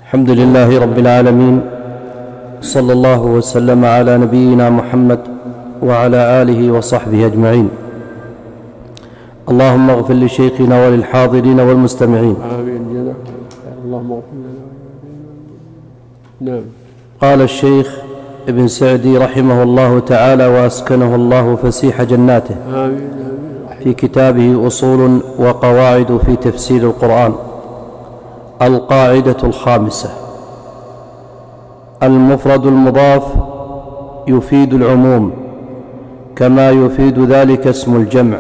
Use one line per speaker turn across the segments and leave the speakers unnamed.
الحمد لله رب العالمين، صلى الله وسلم على نبينا محمد وعلى آله وصحبه أجمعين. اللهم اغفر لشيخنا وللحاضرين والمستمعين.
آمين. اللهم اغفر لنا. نعم.
قال الشيخ ابن سعدي رحمه الله تعالى وأسكنه الله فسيح جناته
آمين.
في كتابه أصول وقواعد في تفسير القرآن. القاعدة الخامسة: المفرد المضاف يفيد العموم كما يفيد ذلك اسم الجمع،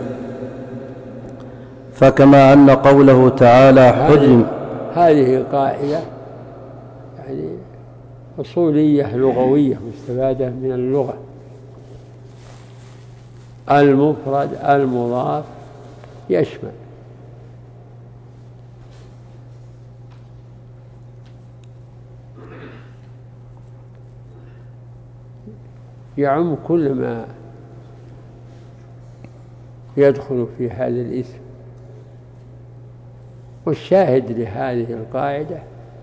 فكما أن قوله تعالى حرم.
هذه قاعدة يعني أصولية لغوية مستفادة من اللغة. المفرد المضاف يشمل يعم كل ما يدخل في هذا الاسم. والشاهد لهذه القاعدة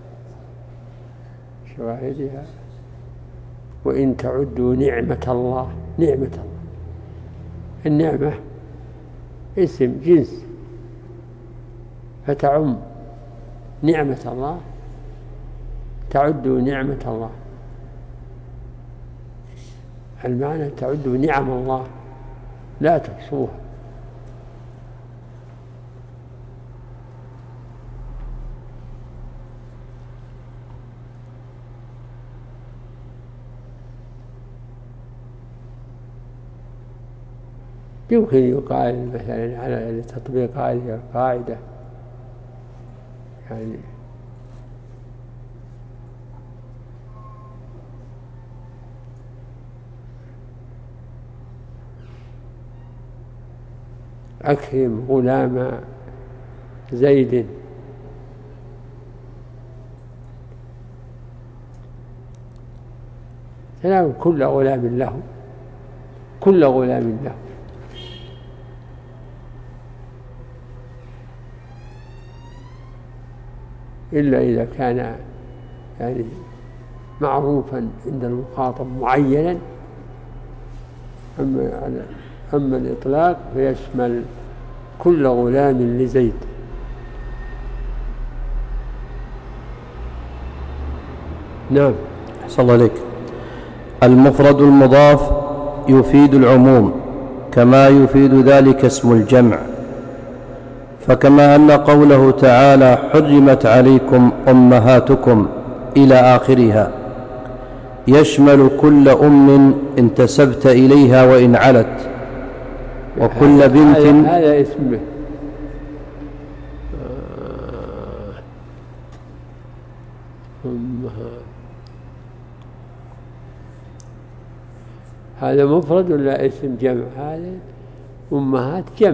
شواهدها: وإن تعدوا نعمة الله. نعمة الله، النعمة اسم جنس فتعم نعمة الله. تعدوا نعمة الله، المعنى تعدوا نعم الله لا تحصوها. يمكن يقال مثلا على تطبيق هذه القاعدة يعني أكرم غلام زيد. سلام كل غلام له، كل غلام له. إلا إذا كان يعني معروفا عند المخاطب معينا. أما الإطلاق فيشمل كل غلام لزيد. نعم.
أحسن الله عليك. المفرد المضاف يفيد العموم كما يفيد ذلك اسم الجمع، فكما أن قوله تعالى حرمت عليكم أمهاتكم إلى آخرها يشمل كل أم انتسبت إليها وإن علت، وكل بنت.
هذا اسمه هذا مفرد ولا اسم جمع؟ هذا أمهات جمع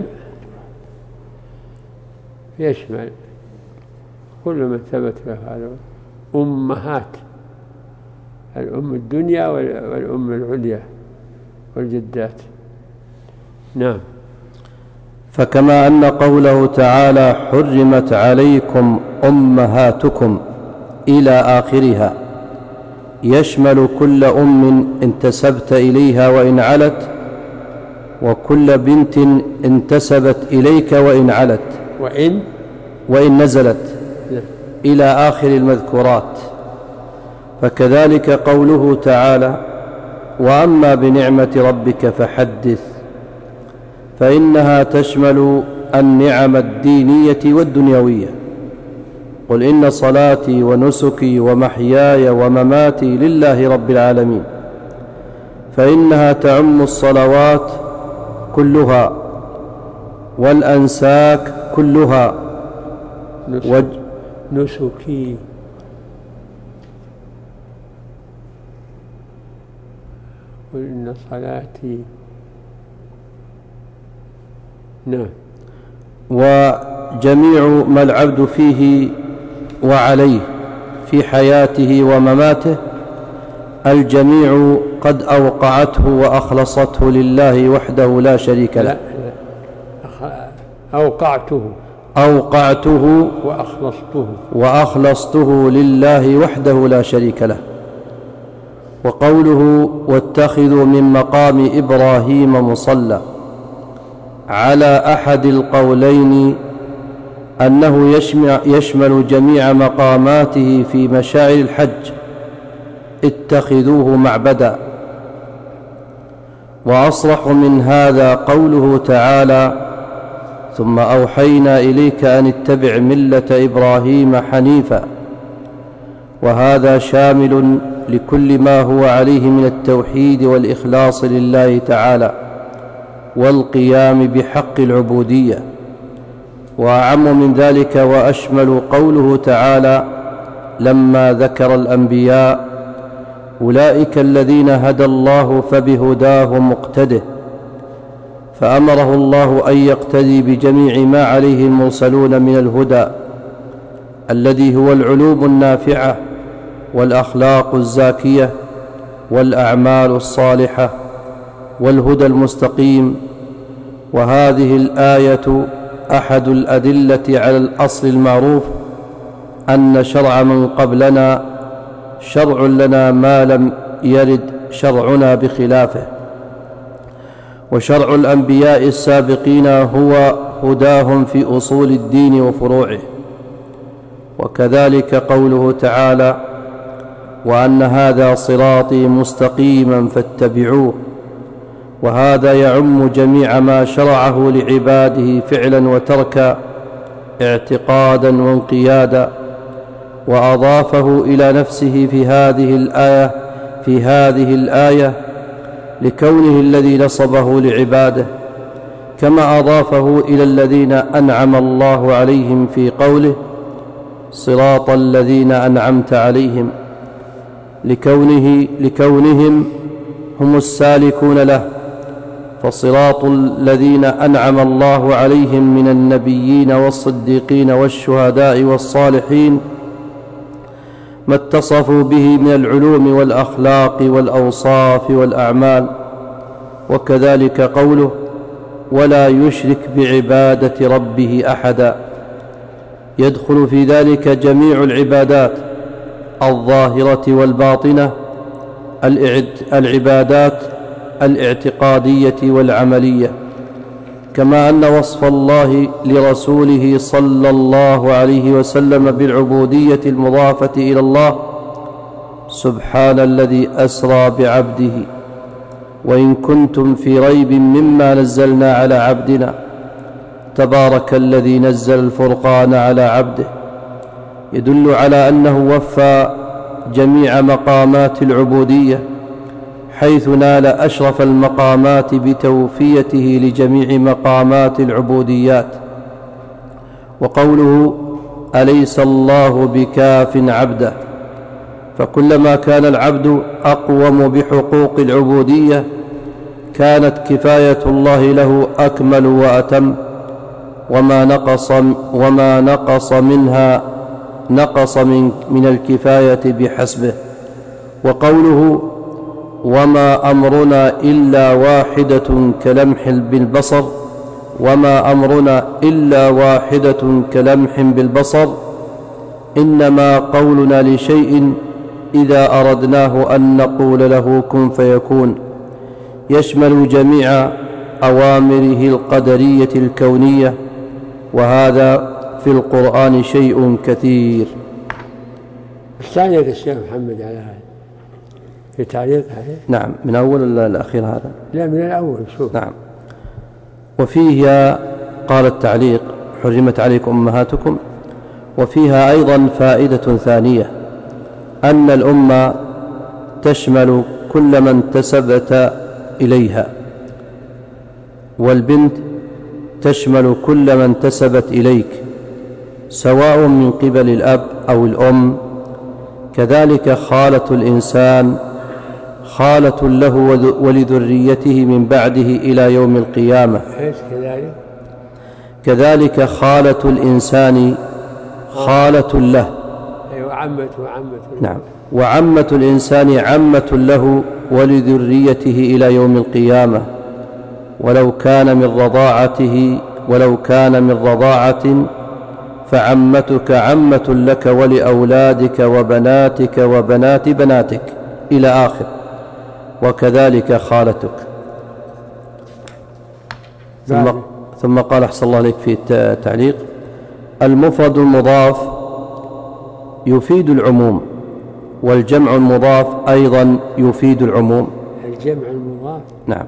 يشمل كل ما ثبت له هذا. أمهات، الأم الدنيا والأم العليا والجدات. نعم.
فكما أن قوله تعالى حرمت عليكم أمهاتكم إلى آخرها يشمل كل أم انتسبت إليها وإن علت، وكل بنت انتسبت إليك وإن علت وإن نزلت إلى آخر المذكورات. فكذلك قوله تعالى وأما بنعمة ربك فحدث، فإنها تشمل النعم الدينية والدنيوية. قل إن صلاتي ونسكي ومحياي ومماتي لله رب العالمين، فإنها تعم الصلوات كلها والأنساك كلها.
نسكي قل إن صلاتي. نعم.
وجميع ما العبد فيه وعليه في حياته ومماته الجميع قد أوقعته وأخلصته لله وحده لا شريك له.
أوقعته
أوقعته وأخلصته لله وحده لا شريك له. وقوله واتخذوا من مقام إبراهيم مصلى على أحد القولين أنه يشمل جميع مقاماته في مشاعر الحج، اتخذوه معبدا. وأصرح من هذا قوله تعالى ثم أوحينا إليك أن اتبع ملة إبراهيم حنيفا، وهذا شامل لكل ما هو عليه من التوحيد والإخلاص لله تعالى والقيام بحق العبودية. وأعم من ذلك وأشمل قوله تعالى لما ذكر الأنبياء أولئك الذين هدى الله فبهداه مقتده، فأمره الله أن يقتدي بجميع ما عليه المرسلون من الهدى الذي هو العلوم النافعة والأخلاق الزاكية والأعمال الصالحة والهدى المستقيم. وهذه الآية أحد الأدلة على الأصل المعروف أن شرع من قبلنا شرع لنا ما لم يرد شرعنا بخلافه، وشرع الأنبياء السابقين هو هداهم في أصول الدين وفروعه. وكذلك قوله تعالى وأن هذا صراطي مستقيما فاتبعوه، وهذا يعم جميع ما شرعه لعباده فعلا وتركا، اعتقادا وانقيادا، وأضافه إلى نفسه في هذه الآية لكونه الذي نصبه لعباده، كما أضافه إلى الذين أنعم الله عليهم في قوله صراط الذين أنعمت عليهم، لكونهم هم السالكون له. فصراط الذين أنعم الله عليهم من النبيين والصديقين والشهداء والصالحين ما اتصفوا به من العلوم والأخلاق والأوصاف والأعمال. وكذلك قوله ولا يشرك بعبادة ربه أحدا، يدخل في ذلك جميع العبادات الظاهرة والباطنة، العبادات الاعتقادية والعملية، كما أن وصف الله لرسوله صلى الله عليه وسلم بالعبودية المضافة إلى الله سبحان الذي أسرى بعبده وإن كنتم في ريب مما نزلنا على عبدنا تبارك الذي نزل الفرقان على عبده، يدل على أنه وفى جميع مقامات العبودية حيث نال أشرف المقامات بتوفيته لجميع مقامات العبوديات. وقوله أليس الله بكاف عبده، فكلما كان العبد أقوم بحقوق العبودية كانت كفاية الله له أكمل وأتم، وما نقص منها نقص من الكفاية بحسبه. وقوله وما أمرنا إلا واحدة كلمح بالبصر، وما أمرنا إلا واحدة كلمح بالبصر، إنما قولنا لشيء إذا أردناه أن نقول له كن فيكون، يشمل جميع أوامره القدرية الكونية، وهذا في القرآن شيء كثير.
الثانية الشيخ محمد على هذا في تعليق عليه.
نعم، من أول الأخير هذا؟
لا، من الأول. شوف.
نعم. وفيه قال التعليق حرمت عليكم أمهاتكم، وفيها أيضا فائدة ثانية أن الأمة تشمل كل من انتسبت إليها، والبنت تشمل كل من انتسبت إليك سواء من قبل الأب أو الأم. كذلك خالة الإنسان خالة له ولذريته من بعده إلى يوم القيامة. كذلك خالة الإنسان خالة له. نعم، وعمة الإنسان عمة له ولذريته إلى يوم القيامة، ولو كان من رضاعة فعمتك عمة لك ولأولادك وبناتك وبنات بناتك إلى آخر، وكذلك خالتك. ثم قال أحسن الله عليك في التعليق: المفرد المضاف يفيد العموم، والجمع المضاف أيضا يفيد العموم.
الجمع المضاف،
نعم،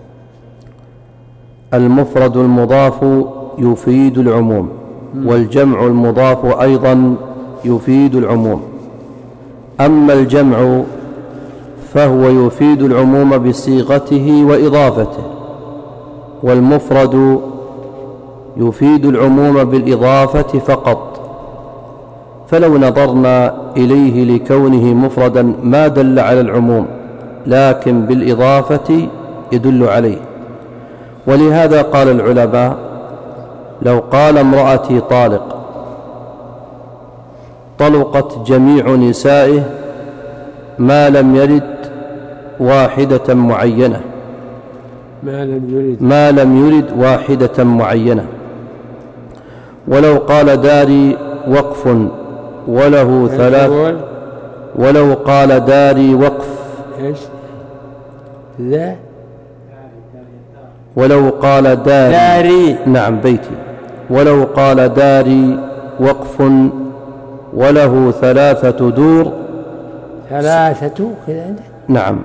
المفرد المضاف يفيد العموم، والجمع المضاف أيضا يفيد العموم. أما الجمع فهو يفيد العموم بصيغته وإضافته، والمفرد يفيد العموم بالإضافة فقط. فلو نظرنا إليه لكونه مفردا ما دل على العموم، لكن بالإضافة يدل عليه. ولهذا قال العلماء: لو قال امرأتي طالق، طلقت جميع نسائه ما لم يرد واحدة معينة، ما لم يرد واحدة معينة. ولو قال داري وقف وله ثلاث، ولو قال داري وقف، ولو قال داري، نعم بيتي، ولو قال داري وقف وله 3 دور،
3 كذا،
نعم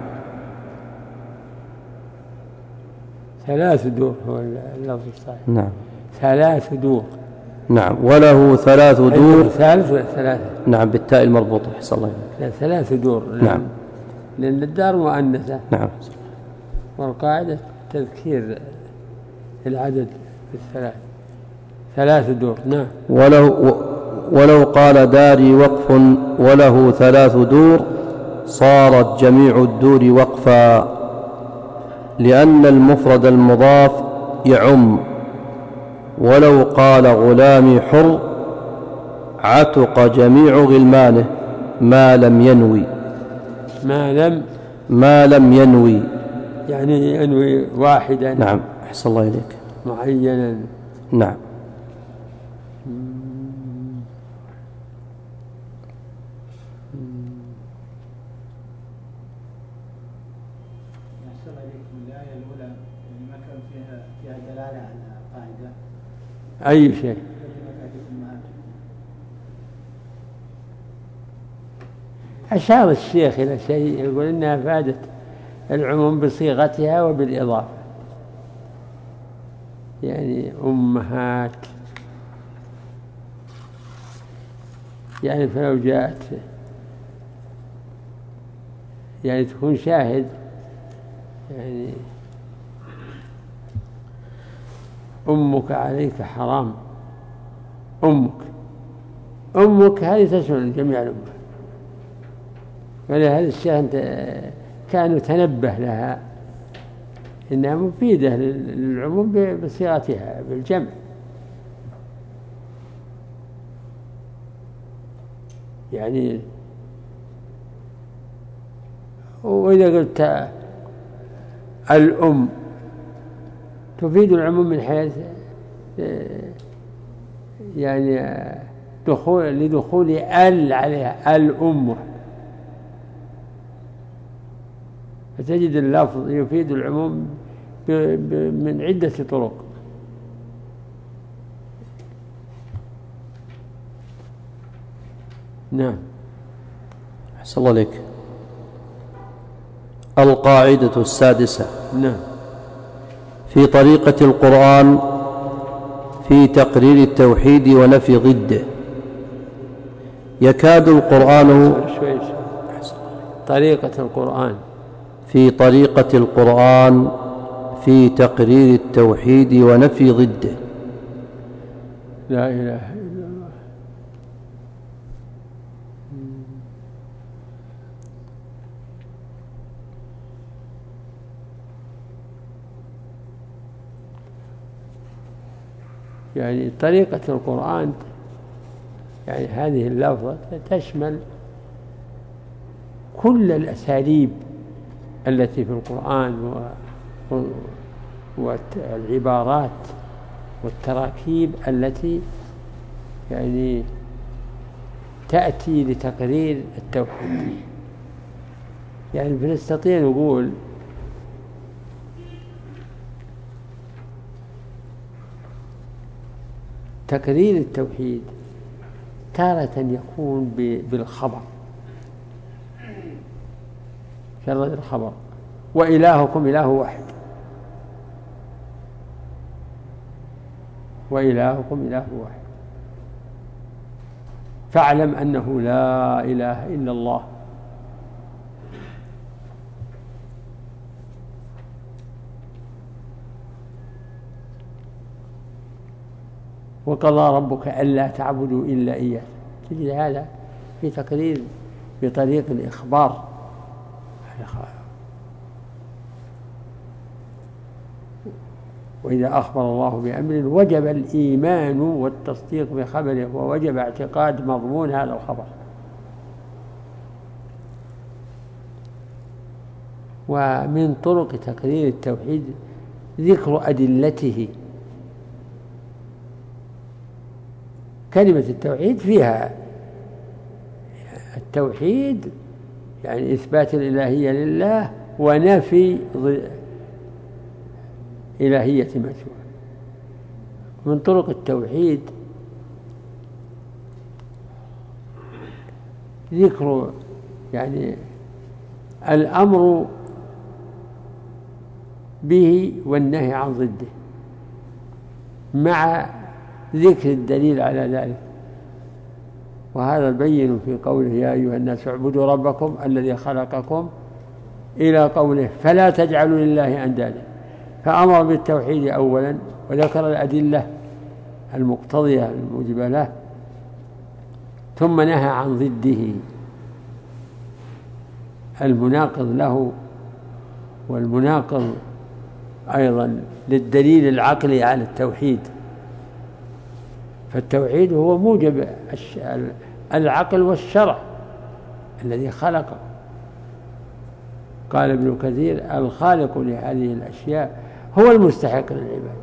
3 دور هو اللفظ الصحيح،
نعم
3 دور،
نعم، وله 3 دور،
3 ولا 3؟
نعم بالتاء المربوطة، حسن الله
لا 3 دور،
نعم،
لأن الدار مؤنثة،
نعم،
والقاعدة تذكير العدد بالثلاث، 3 دور، نعم.
ولو قال داري وقف وله 3 دور صارت جميع الدور وقفا، لأن المفرد المضاف يعم. ولو قال غلامي حر عتق جميع غلمانه ما لم ينوي، ما لم ينوي
يعني ينوي واحدا،
نعم أحسن الله إليك،
معينا،
نعم.
أي شيء. أشار الشيخ إلى شيء يقول إنها أفادت العموم بصيغتها وبالإضافة، يعني أمهات، يعني فلو جاءت يعني تكون شاهد، يعني أمك عليك حرام، أمك هذه تشمل جميع الأمة، ولهذا الشيخ كان يتنبه لها إنها مفيدة للعموم بصيغتها بالجمع. يعني وإذا قلت الأم تفيد العموم من حيث يعني لدخول عليها الأم، فتجد اللفظ يفيد العموم من عدة طرق. نعم
أحسن الله عليك. القاعدة السادسة،
نعم،
في طريقة القرآن في تقرير التوحيد ونفي ضده. يكاد القرآن
طريقة القرآن
في طريقة القرآن في تقرير التوحيد ونفي ضده.
لا إله إلا الله. يعني طريقة القرآن، يعني هذه اللفظة تشمل كل الأساليب التي في القرآن والعبارات والتراكيب التي يعني تأتي لتقرير التوحيد. يعني بنستطيع نقول تقرير التوحيد تارة يكون بالخبر، مجرد الخبر: وإلهكم إله واحد، وإلهكم إله واحد، فاعلم أنه لا إله إلا الله. وقضى ربك ألا تعبدوا إلا إياه. تجد هذا في تقرير بطريق الإخبار. وإذا أخبر الله بأمر وجب الإيمان والتصديق بخبره، ووجب اعتقاد مضمون هذا الخبر. ومن طرق تقرير التوحيد ذكر أدلته. كلمة التوحيد فيها التوحيد يعني إثبات الإلهية لله ونفي إلهية ما سواه. من طرق التوحيد ذكر يعني الأمر به والنهي عن ضده، مع ذكر الدليل على ذلك. وهذا بين في قوله: يا أيها الناس اعبدوا ربكم الذي خلقكم، إلى قوله: فلا تجعلوا لله أندادا. فأمر بالتوحيد أولا، وذكر الأدلة المقتضية الموجبة له، ثم نهى عن ضده المناقض له والمناقض أيضا للدليل العقلي على التوحيد. فالتوحيد هو موجب العقل والشرع الذي خلقه. قال ابن كثير: الخالق لهذه الأشياء هو المستحق للعبادة.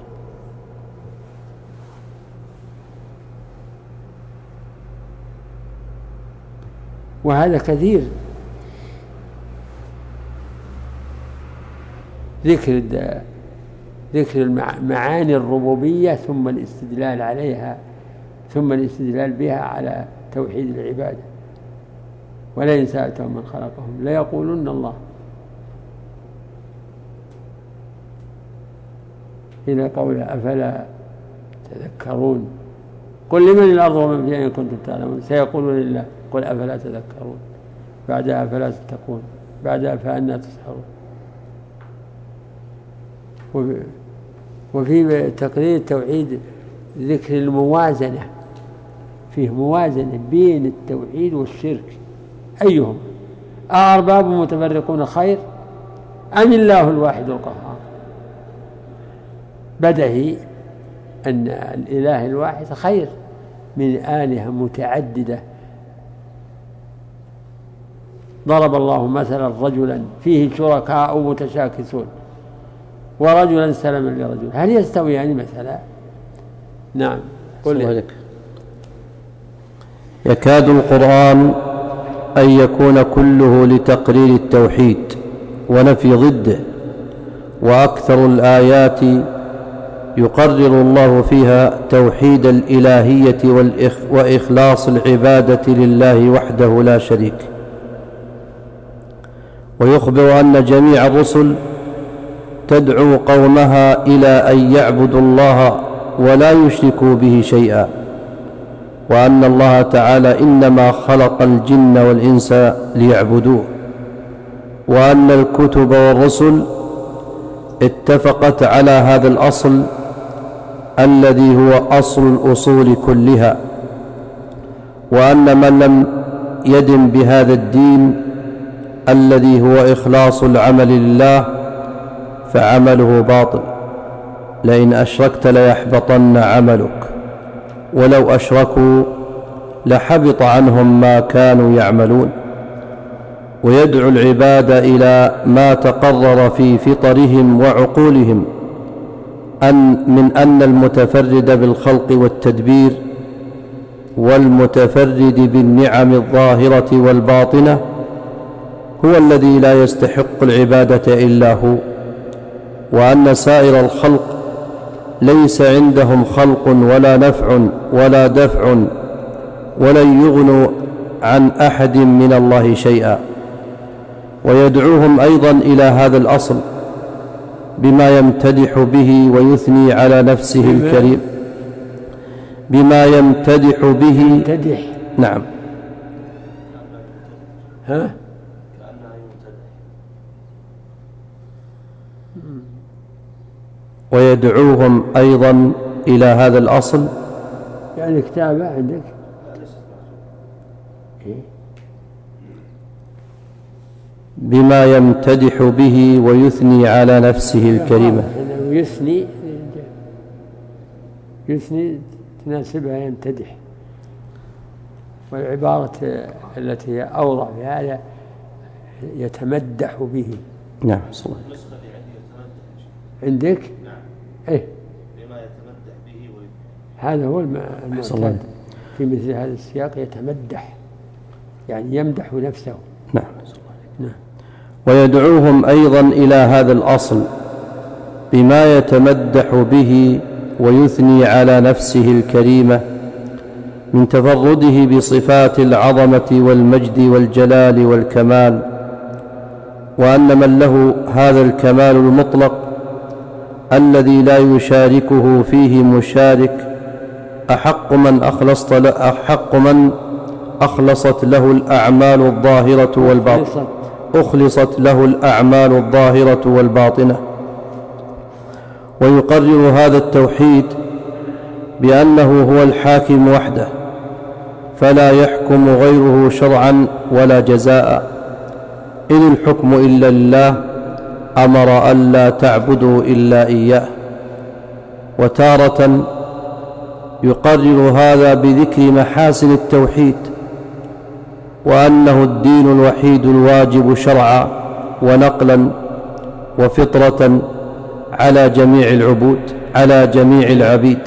وهذا كثير، ذكر معاني الربوبية ثم الاستدلال عليها، ثم الاستدلال بها على توحيد العبادة. ولئن سألتهم من خلقهم ليقولن الله، إلى قوله: أفلا تذكرون. قل لمن الأرض ومن فيها إن كنتم تعلمون، سيقولون لله. قل أفلا تذكرون، بعدها أفلا تتقون، بعدها فأنى تسحرون. وفي تقرير التوحيد ذكر الموازنة، فيه موازنة بين التوحيد والشرك، أيهم أأرباب متفرقون خير أم الله الواحد القهار. بدهي أن الإله الواحد خير من آلهة متعددة. ضرب الله مثلا رجلا فيه شركاء متشاكسون ورجلا سلما لرجل، هل يستويان مثلا؟ نعم. قل لك.
يكاد القرآن أن يكون كله لتقرير التوحيد ونفي ضده، وأكثر الآيات يقرر الله فيها توحيد الإلهية وإخلاص العبادة لله وحده لا شريك. ويخبر أن جميع الرسل تدعو قومها إلى أن يعبدوا الله ولا يشركوا به شيئا، وأن الله تعالى إنما خلق الجن والإنس ليعبدوه، وأن الكتب والرسل اتفقت على هذا الأصل الذي هو أصل الأصول كلها، وأن من لم يدم بهذا الدين الذي هو إخلاص العمل لله فعمله باطل. لئن أشركت ليحبطن عملك، ولو أشركوا لحبط عنهم ما كانوا يعملون. ويدعو العباد إلى ما تقرر في فطرهم وعقولهم من أن المتفرد بالخلق والتدبير والمتفرد بالنعم الظاهرة والباطنة هو الذي لا يستحق العبادة إلا هو، وأن سائر الخلق ليس عندهم خلق ولا نفع ولا دفع ولن يغنوا عن أحد من الله شيئا. ويدعوهم أيضا إلى هذا الأصل بما يمتدح به ويثني على نفسه الكريم، بما يمتدح به. نعم.
ها؟
ويدعوهم أيضا إلى هذا الأصل،
يعني كتابة عندك
بما يمتدح به ويثني على نفسه الكريمة.
يثني تناسبها يمتدح، والعبارة التي هي أوضع في هذا يتمدح به.
نعم صلى.
عندك؟
نعم.
إيه؟
بما يتمدح به
هذا هو المعتاد في مثل هذا السياق، يتمدح يعني يمدح نفسه.
نعم.
نعم.
ويدعوهم أيضا إلى هذا الأصل بما يتمدح به ويثني على نفسه الكريمة من تفرده بصفات العظمة والمجد والجلال والكمال، وأن من له هذا الكمال المطلق الذي لا يشاركه فيه مشارك أحق من أخلصت له الأعمال الظاهرة والباطنة، أخلصت له الأعمال الظاهرة والباطنة. ويقرر هذا التوحيد بأنه هو الحاكم وحده، فلا يحكم غيره شرعا ولا جزاء، إن الحكم إلا لله، أمر ألا تعبدوا إلا إياه. وتارة يقرر هذا بذكر محاسن التوحيد، وأنه الدين الوحيد الواجب شرعا ونقلا وفطرة على جميع العبيد،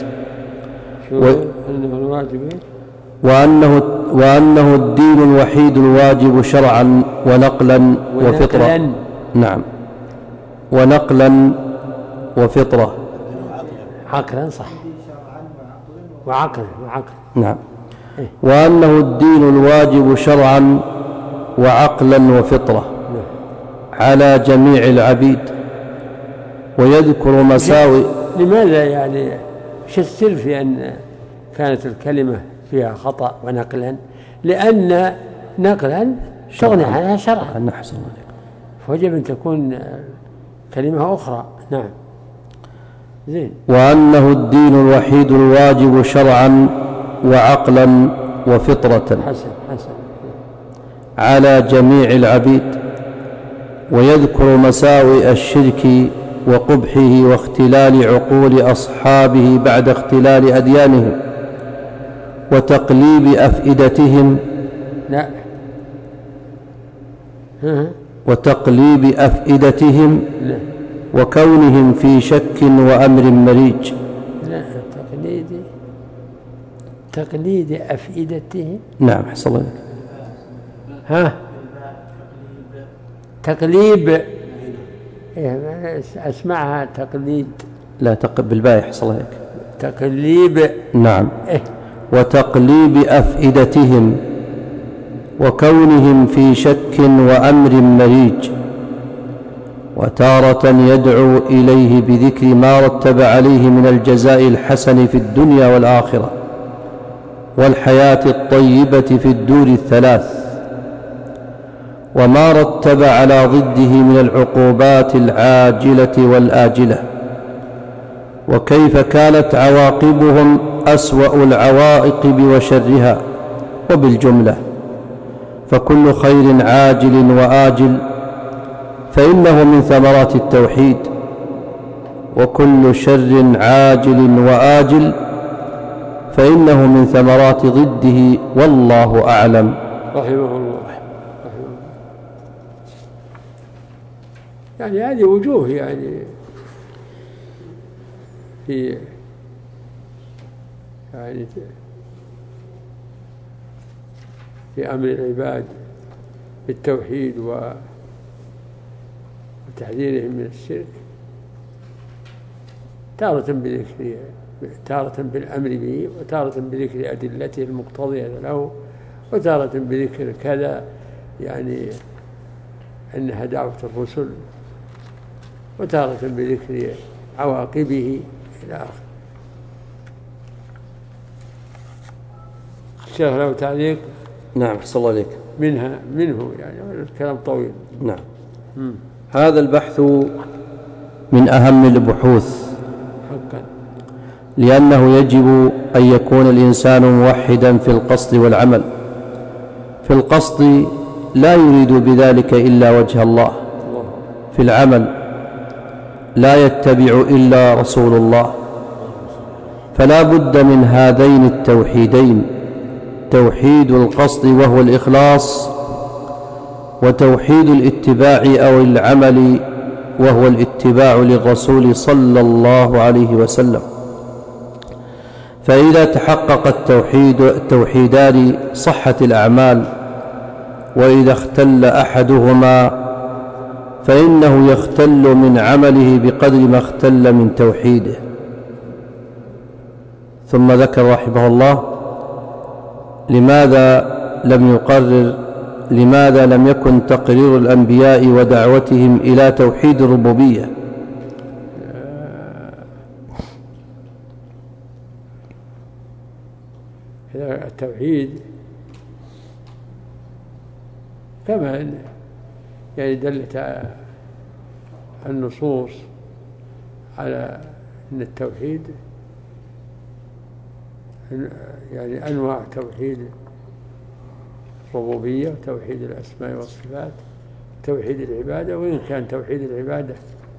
وأنه الدين الوحيد الواجب شرعا ونقلا وفطرة. نعم. ونقلا وفطرة.
عقلا صح. وعقل.
نعم. وأنه الدين الواجب شرعا وعقلا وفطرة على جميع العبيد، ويذكر مساوئ.
لماذا يعني شو السر في أن كانت الكلمة فيها خطأ ونقلا؟ لأن نقلا تغني عنها شرعا، فوجب أن تكون كلمة أخرى. نعم. زين.
وأنه الدين الوحيد الواجب شرعا وعقلا وفطرة
حسن.
على جميع العبيد، ويذكر مساوئ الشرك وقبحه واختلال عقول أصحابه بعد اختلال أديانهم وتقليب أفئدتهم.
لا.
وتقليب أفئدتهم.
لا.
وكونهم في شك وأمر مريج.
لا. تقليد أفئدتهم.
نعم حصل لك.
ها. تقليب. أسمعها تقليد.
لا بالباء حصل لك.
تقليب.
نعم. وتقليب أفئدتهم وكونهم في شك وأمر مريج. وتارة يدعو إليه بذكر ما رتب عليه من الجزاء الحسن في الدنيا والآخرة والحياة الطيبة في الدور الثلاث، وما رتب على ضده من العقوبات العاجلة والآجلة، وكيف كانت عواقبهم أسوأ العواقب وشرها. وبالجملة فكل خير عاجل وآجل فإنه من ثمرات التوحيد، وكل شر عاجل وآجل فإنه من ثمرات ضده، والله أعلم.
رحمه الله. يعني هذه وجوه يعني في يعني في أمر العباد بالتوحيد وتحذيرهم من الشرك، تارة بالأمر به، وتارة بذكر أدلته المقتضية له، وتارة بذكر كذا يعني أنها دعوة الرسل، وتارة بذكر عواقبه إلى آخره. الشيخ له تعليق؟
نعم، أحسن الله عليك.
منه يعني الكلام طويل.
نعم. هذا البحث من أهم البحوث
حقا،
لأنه يجب أن يكون الإنسان موحدا في القصد والعمل. في القصد لا يريد بذلك إلا وجه الله، في العمل لا يتبع إلا رسول الله. فلا بد من هذين التوحيدين، توحيد القصد وهو الإخلاص، وتوحيد الاتباع أو العمل وهو الاتباع للرسول صلى الله عليه وسلم. فإذا تحقق التوحيدان صحت الأعمال، وإذا اختل أحدهما فإنه يختل من عمله بقدر ما اختل من توحيده. ثم ذكر رحمه الله لماذا لم يكن تقرير الأنبياء ودعوتهم إلى توحيد الربوبية.
التوحيد كما يعني دلت النصوص على أن التوحيد يعني أنواع توحيد الربوبية وتوحيد الأسماء والصفات، توحيد العبادة. وإن كان توحيد العبادة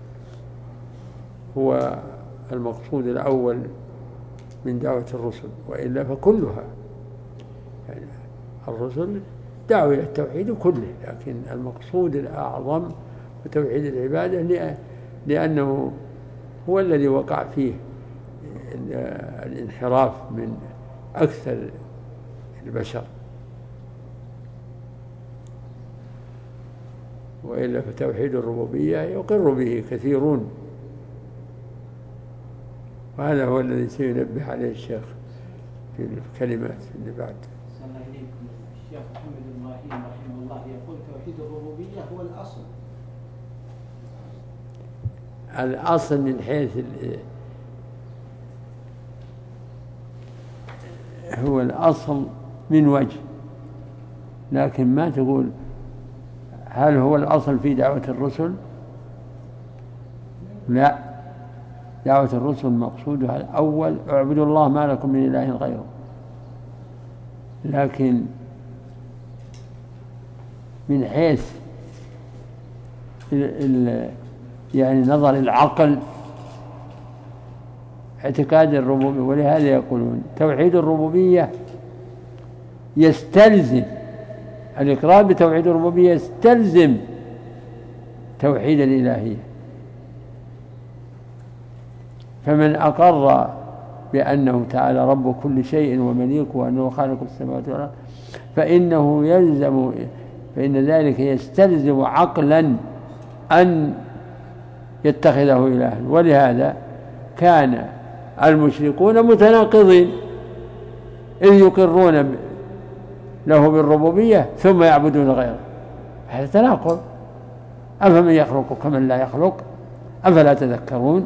هو المقصود الأول من دعوة الرسل، وإلا فكلها يعني الرسل دعوا إلى التوحيد كله، لكن المقصود الأعظم هو توحيد العبادة، لأنه هو الذي وقع فيه الانحراف من أكثر البشر، وإلا فتوحيد الربوبية يقر به كثيرون، وهذا هو الذي سينبه عليه الشيخ في الكلمات اللي بعد.
الشيخ محمد إبراهيم رحمه الله يقول توحيد الربوبية هو
الأصل من حيث هو الأصل من وجه، لكن ما تقول هل هو الأصل في دعوة الرسل؟ لا، دعوة الرسل مقصودها الأول اعبدوا الله ما لكم من إله غيره، لكن من حيث يعني نظر العقل اعتقاد الربوبية، ولهذا يقولون توحيد الربوبية يستلزم الإقرار بتوحيد الربوبية، يستلزم توحيد الإلهية. فمن أقر بأنه تعالى رب كل شيء ومليكه وأنه خالق السماوات والأرض فإن ذلك يستلزم عقلا أن يتخذه إلها. ولهذا كان المشركون متناقضين، إذ يقرون له بالربوبية ثم يعبدون غيره، هذا تناقض. أفمن يخلق كمن لا يخلق، أفلا تذكرون.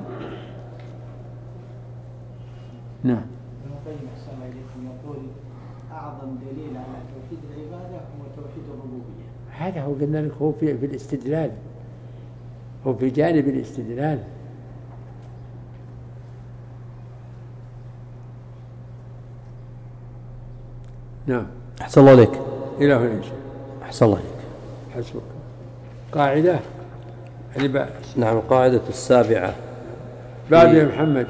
نعم.
ابن القيم أحسن الله إليكم يقول أعظم دليل على توحيد العبادة هو توحيد الربوبية.
هذا هو قلنا لك، هو في الاستدلال، هو في جانب الاستدلال. نعم.
أحسن الله عليك.
إلى هنا إن شاء الله.
أحسن الله عليك.
حسبك. قاعدة اللي
نعم، القاعدة السابعة
بعد يا محمد.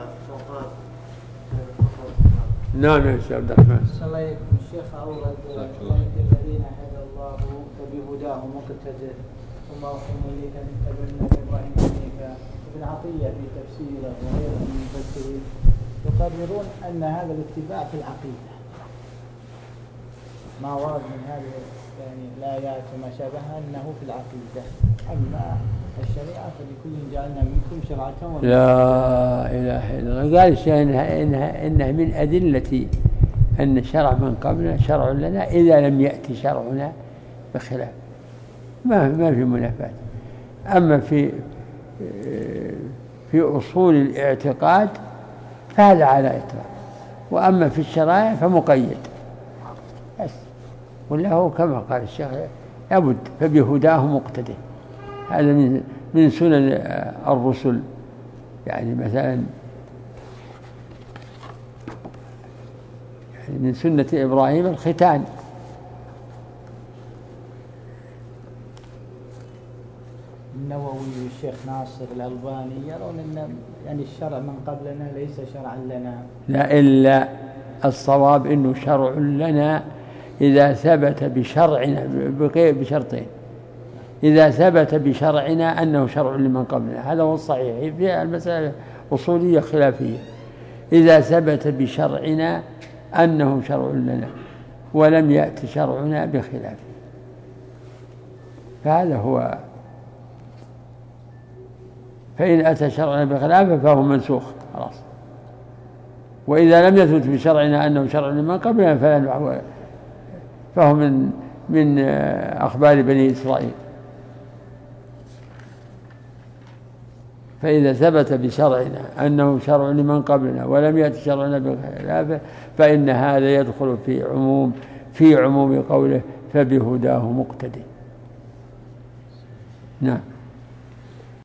نعم يا شيخ عبد الرحمن.
صلى الله عليكم. الشيخ أورد الذين هدى الله فبهداه مقتدر ثم أوحينا إليك أن اتبع ملة إبراهيم حنيفا. ابن عطية في تفسيره وغيره من المفسرين يقررون أن هذا الاتباع في العقيدة، ما ورد من هذه يعني الآيات وما شابهها أنه في العقيدة. أما الشريعة فلكل جعلنا منكم شرعة
لا إله إلا الله. قال الشيء إنها من أدلة أن شرع من قبلنا شرع لنا إذا لم يأتي شرعنا بخلاف، ما في منافاة. أما في أصول الاعتقاد فهذا على إطلاق، وأما في الشرائع فمقيد بس. وله كما قال الشيخ لابد فبهداه مقتدي. هذا من سنن الرسل. يعني مثلا من سنة إبراهيم الختان،
النووي والشيخ ناصر الألباني يرون أن يعني الشرع من قبلنا ليس شرعا لنا.
لا، إلا الصواب إنه شرع لنا إذا ثبت بشرعنا بشرطين. إذا ثبت بشرعنا أنه شرع لمن قبلنا، هذا هو الصحيح. في المسألة أصولية خلافية. إذا ثبت بشرعنا أنه شرع لنا ولم يأتي شرعنا بخلافه فهذا هو. فإن أتى شرعنا بخلافه فهو منسوخ خلاص. وإذا لم يثبت بشرعنا أنه شرع لمن قبلنا فهو من أخبار بني إسرائيل. فإذا ثبت بشرعنا أنه شرع لمن قبلنا ولم يأتي شرعنا بخلافه فإن هذا يدخل في عموم قوله فبهداه مقتدي. نعم.